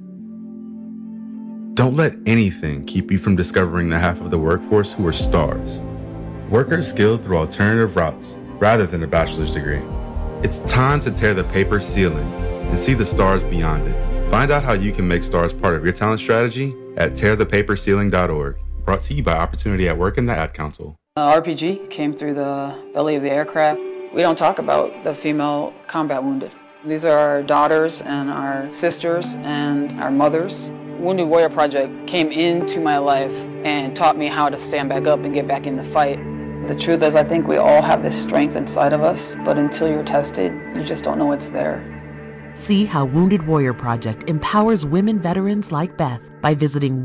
Don't let anything keep you from discovering the half of the workforce who are stars. Workers skilled through alternative routes rather than a bachelor's degree. It's time to tear the paper ceiling and see the stars beyond it. Find out how you can make stars part of your talent strategy at tearthepaperceiling.org. Brought to you by Opportunity at Work and the Ad Council. RPG came through the belly of the aircraft. We don't talk about the female combat wounded. These are our daughters and our sisters and our mothers. Wounded Warrior Project came into my life and taught me how to stand back up and get back in the fight. The truth is, I think we all have this strength inside of us, but until you're tested, you just don't know it's there. See how Wounded Warrior Project empowers women veterans like Beth by visiting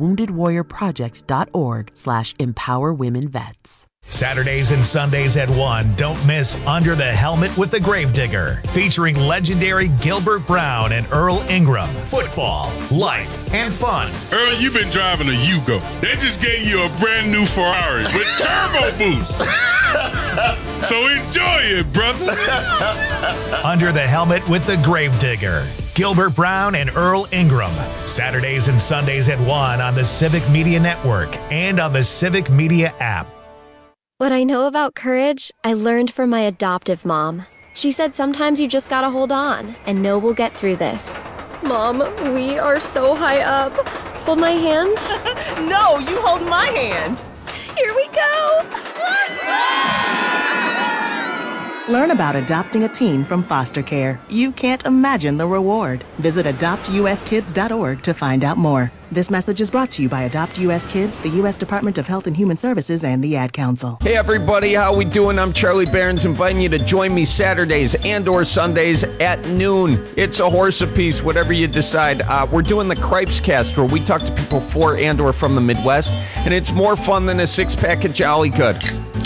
woundedwarriorproject.org/empowerwomenvets. Saturdays and Sundays at 1, don't miss Under the Helmet with the Gravedigger, featuring legendary Gilbert Brown and Earl Ingram. Football, life, and fun. Earl, you've been driving a Yugo. They just gave you a brand new Ferrari with turbo boost. So enjoy it, brother. Under the Helmet with the Gravedigger. Gilbert Brown and Earl Ingram. Saturdays and Sundays at 1 on the Civic Media Network and on the Civic Media app. What I know about courage, I learned from my adoptive mom. She said sometimes you just gotta hold on and know we'll get through this. Mom, we are so high up. Hold my hand. No, you hold my hand. Here we go. Learn about adopting a teen from foster care. You can't imagine the reward. Visit adoptuskids.org to find out more. This message is brought to you by Adopt US Kids, the U.S. Department of Health and Human Services, and the Ad Council. Hey everybody, how we doing? I'm Charlie Behrens, inviting you to join me Saturdays and or Sundays at noon. It's a horse apiece, whatever you decide. We're doing the Cripes Cast, where we talk to people for and or from the Midwest, and it's more fun than a six-pack of Jolly Good.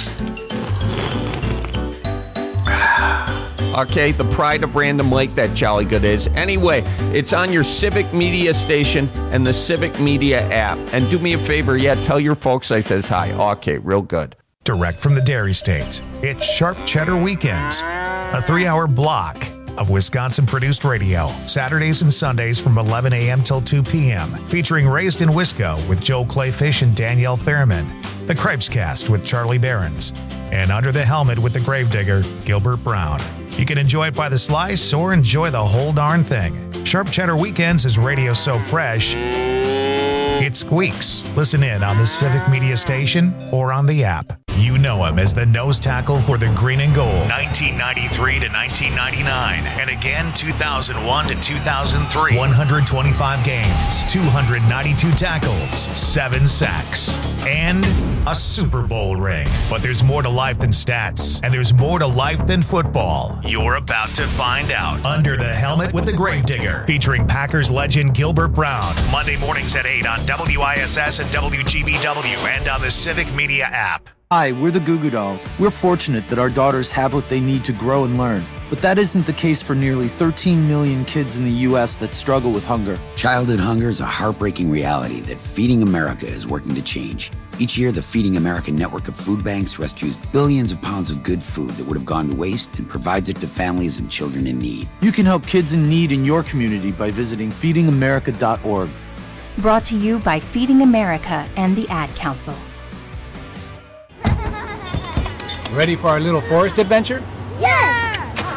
Okay, the pride of Random Lake, that Jolly Good is. Anyway, it's on your Civic Media station and the Civic Media app. And do me a favor, tell your folks I says hi. Okay, real good. Direct from the Dairy State, it's Sharp Cheddar Weekends, a 3-hour block of Wisconsin-produced radio, Saturdays and Sundays from 11 a.m. till 2 p.m., featuring Raised in Wisco with Joe Clayfish and Danielle Fairman, the Cripes Cast with Charlie Behrens, and Under the Helmet with the Gravedigger, Gilbert Brown. You can enjoy it by the slice or enjoy the whole darn thing. Sharp Cheddar Weekends is radio so fresh, it squeaks. Listen in on the Civic Media station or on the app. You know him as the nose tackle for the Green and Gold. 1993 to 1999, and again 2001 to 2003. 125 games, 292 tackles, 7 sacks, and a Super Bowl ring. But there's more to life than stats, and there's more to life than football. You're about to find out. Under the Helmet with the Gravedigger, featuring Packers legend Gilbert Brown. Monday mornings at 8 on WISS and WGBW, and on the Civic Media app. Hi, we're the Goo Goo Dolls. We're fortunate that our daughters have what they need to grow and learn. But that isn't the case for nearly 13 million kids in the U.S. that struggle with hunger. Childhood hunger is a heartbreaking reality that Feeding America is working to change. Each year, the Feeding America network of food banks rescues billions of pounds of good food that would have gone to waste and provides it to families and children in need. You can help kids in need in your community by visiting feedingamerica.org. Brought to you by Feeding America and the Ad Council. Ready for our little forest adventure? Yes!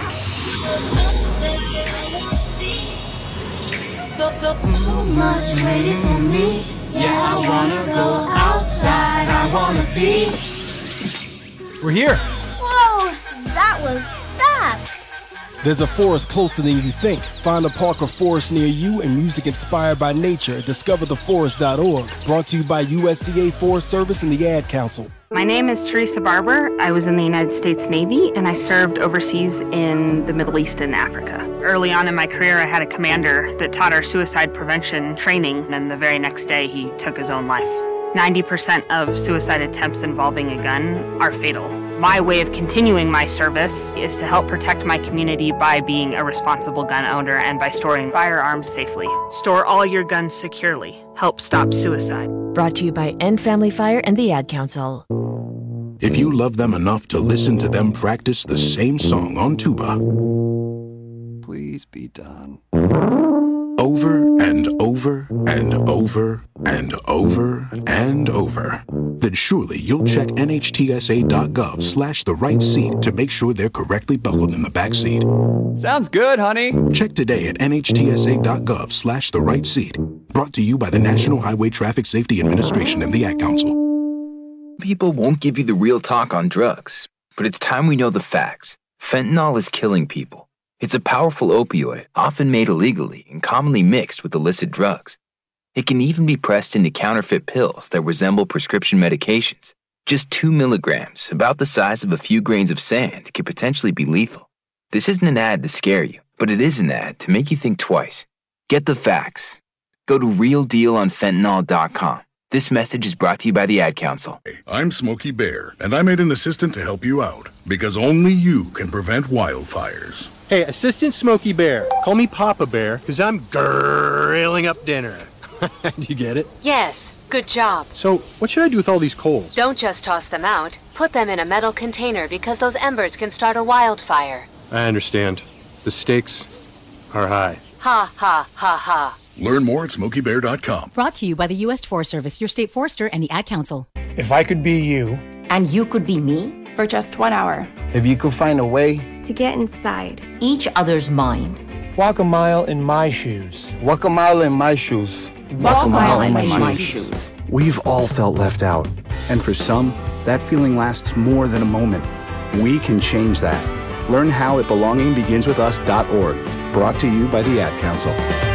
So much waiting for me. Yeah, I wanna go outside. I wanna be. We're here. Whoa, that was fast. There's a forest closer than you think. Find a park or forest near you and music inspired by nature at discovertheforest.org. Brought to you by USDA Forest Service and the Ad Council. My name is Teresa Barber. I was in the United States Navy, and I served overseas in the Middle East and Africa. Early on in my career, I had a commander that taught our suicide prevention training, and the very next day, he took his own life. 90% of suicide attempts involving a gun are fatal. My way of continuing my service is to help protect my community by being a responsible gun owner and by storing firearms safely. Store all your guns securely. Help stop suicide. Brought to you by End Family Fire and the Ad Council. If you love them enough to listen to them practice the same song on tuba, please be done. Over and over and over and over and over, then surely you'll check nhtsa.gov/the right seat to make sure they're correctly buckled in the back seat. Sounds good, honey. Check today at nhtsa.gov/the right seat. Brought to you by the National Highway Traffic Safety Administration and the Ad Council. People won't give you the real talk on drugs, but it's time we know the facts. Fentanyl is killing people. It's a powerful opioid, often made illegally and commonly mixed with illicit drugs. It can even be pressed into counterfeit pills that resemble prescription medications. Just 2 milligrams, about the size of a few grains of sand, could potentially be lethal. This isn't an ad to scare you, but it is an ad to make you think twice. Get the facts. Go to realdealonfentanyl.com. This message is brought to you by the Ad Council. I'm Smokey Bear, and I made an assistant to help you out, because only you can prevent wildfires. Hey, Assistant Smokey Bear. Call me Papa Bear, because I'm grilling up dinner. Do you get it? Yes, Good job. So, what should I do with all these coals? Don't just toss them out. Put them in a metal container because those embers can start a wildfire. I understand. The stakes are high. Ha, ha, ha, ha. Learn more at SmokeyBear.com. Brought to you by the U.S. Forest Service, your state forester, and the Ad Council. If I could be you. And you could be me? For just 1 hour. If you could find a way. To get inside each other's mind. Walk a mile in my shoes. Walk a mile in my shoes. Walk a mile in my shoes. We've all felt left out. And for some, that feeling lasts more than a moment. We can change that. Learn how at belongingbeginswithus.org. Brought to you by the Ad Council.